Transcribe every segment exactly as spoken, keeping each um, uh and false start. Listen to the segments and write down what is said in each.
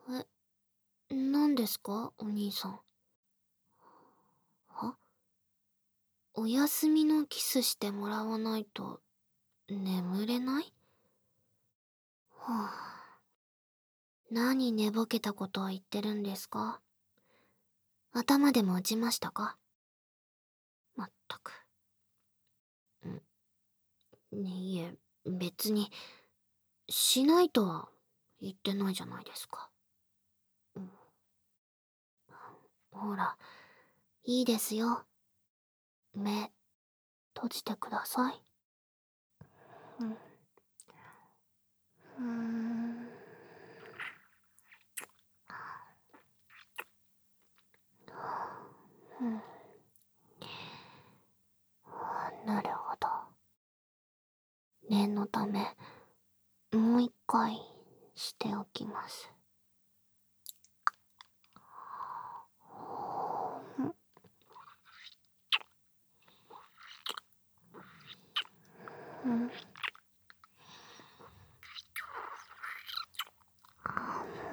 え、何ですか、お兄さん。は？お休みのキスしてもらわないと眠れない？はあ、何寝ぼけたことを言ってるんですか？頭でも打ちましたか？まったく。ん、いえ、別に、しないとは言ってないじゃないですか。うん、ほら、いいですよ。目、閉じてください。うん。うーん。うん。なるほど。念のため、もう一回しておきます。うん。うん。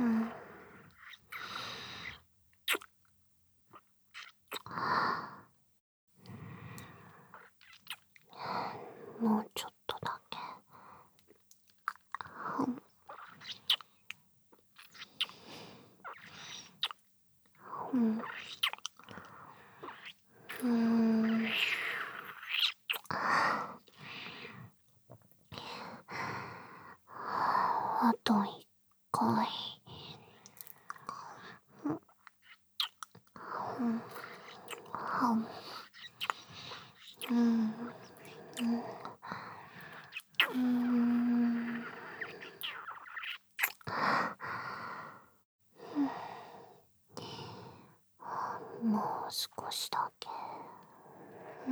もうちょっとだけ。うん。うん。あと一回。うん。うん。うん。もう少しだけ。うん。